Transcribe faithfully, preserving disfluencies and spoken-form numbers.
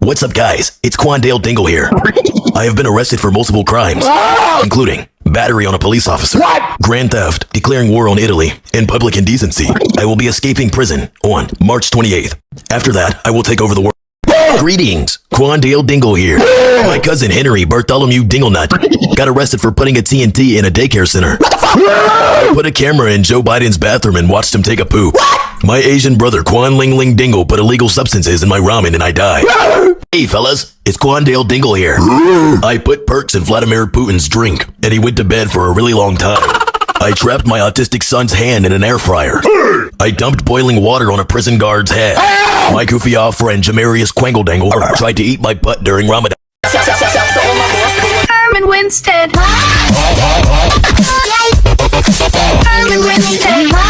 What's up, guys? It's Quandale Dingle here. I have been arrested for multiple crimes, including battery on a police officer, What? grand theft, declaring war on Italy, and public indecency. I will be escaping prison on March twenty-eighth. After that, I will take over the world. Greetings, Quandale Dingle here. My cousin Henry Bartholomew Dinglenut got arrested for putting a T N T in a daycare center. I put a camera in Joe Biden's bathroom and watched him take a poop. My Asian brother Quan Ling Ling Dingle put illegal substances in my ramen and I died. Hey fellas, it's Quandale Dingle here. I put perks in Vladimir Putin's drink and he went to bed for a really long time. I trapped my autistic son's hand in an air fryer. I dumped boiling water on a prison guard's head. My goofy off friend Jamarius Quangledangle tried to eat my butt during Ramadan. Herman Winstead. Herman Winstead.